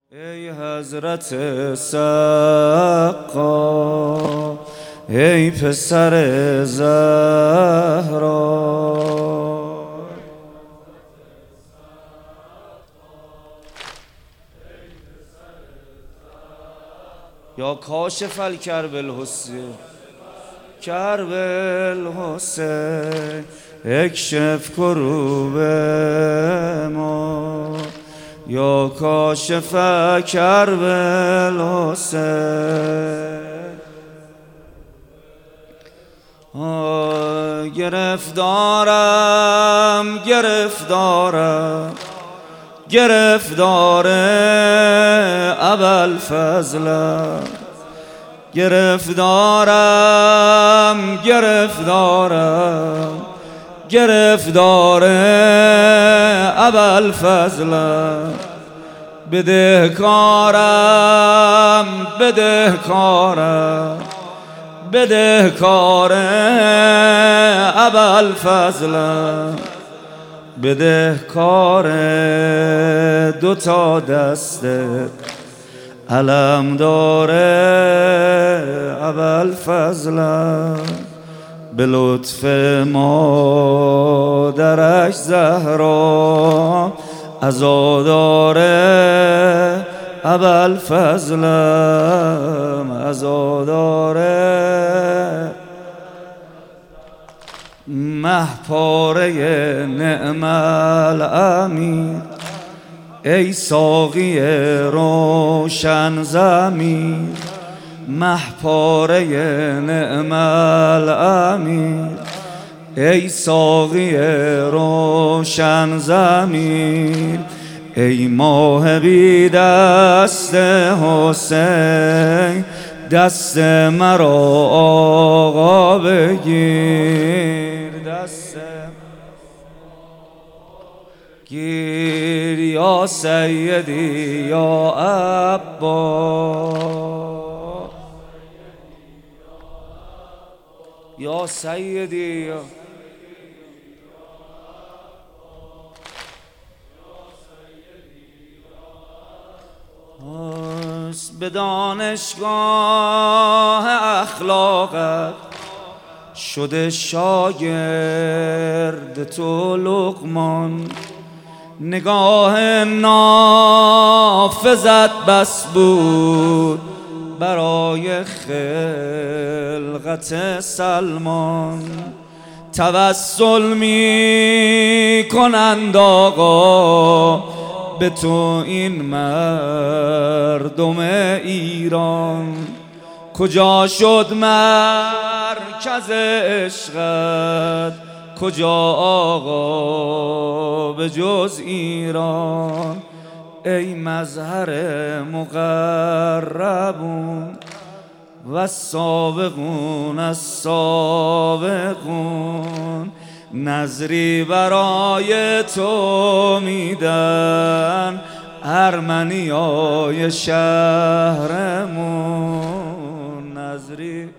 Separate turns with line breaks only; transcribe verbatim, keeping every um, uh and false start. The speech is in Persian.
ای حضرت سقا، ای پسر زهرا، یا کاشف الکرب الحسین کرب الحسین اکشف کروب ما، یا کاشف کرب الحسین. گرفتارم گرفتارم گرفتار ابوالفضلم، گرفتارم گرفتارم گرفتار ابوالفضلم، بدهکارم بدهکارم بدهکار ابوالفضلم، بدهکار دوتا دسته علم داره ابوالفضلم، به لطف مادرش زهرا عزاداره ابوالفضلم، عزاداره مهپاره نعم الامیر، ای ساقی روشن ضمیر، مهپاره نعم الامیر، ای ساقی روشن ضمیر، ای ماه بی دست حسین، دست مرا آقا بگیر، دست گیر یا سیدی یا عبا، یا سیدی یا به دانشگاه اخلاقت شده شاگرد تو لقمان، نگاه نافذت بس بود برای خلقت سلمان، توسل می کنند آقا به تو این مردم ایران، کجا شد مرکز عشقت، کجا آقا به جز ایران، ای مظهر مقربون و السابقون السابقون، نظری برای تو میدن ارمنیای شهرمون، نظری